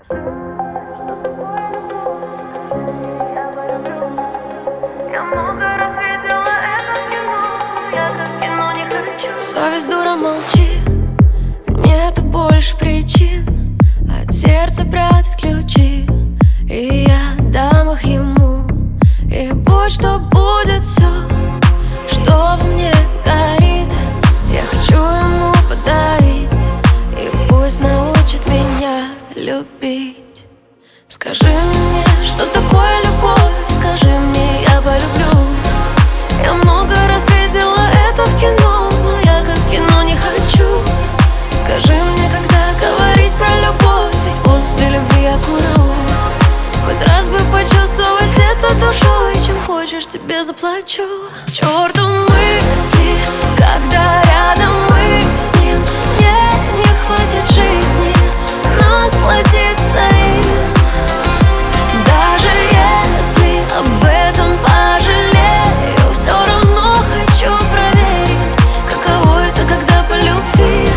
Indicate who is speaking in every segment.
Speaker 1: Я много раз видела это в кино, но я как в кино не хочу.
Speaker 2: Совесть дура, молчи, нету больше причин от сердца прятать ключи, и я дам их ему. И будь что будет, все, что во мне горит, я хочу ему подарить. И пусть научит меня любить. Скажи мне, что такое любовь, скажи мне, я полюблю. Я много раз видела это в кино, но я как в кино не хочу. Скажи мне, когда говорить про любовь, ведь после любви я курю. Хоть раз бы почувствовать это душой, чем хочешь, тебе заплачу. К черту мысли, когда рядом мы с ним. Мне не хватит жизни насладиться им. Даже если об этом пожалею, все равно хочу проверить, каково это, когда по любви.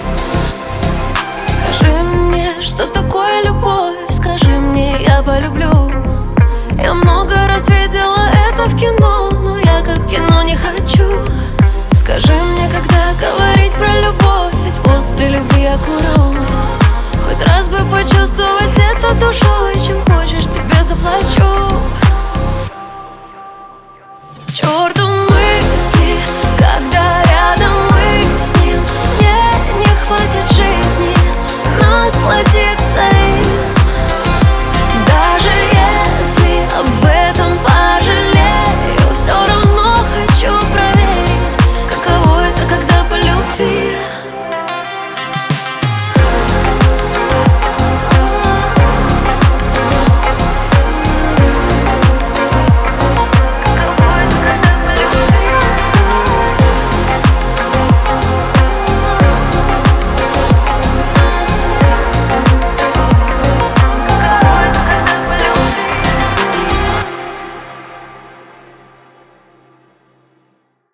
Speaker 2: Скажи мне, что такое любовь, скажи мне, я полюблю. Я много раз видела это в кино, но я как в кино не хочу. Скажи мне, когда говорить про любовь, ведь после любви я курю. Хоть раз бы почувствовать это душой, чем хочешь, тебе заплачу. К черту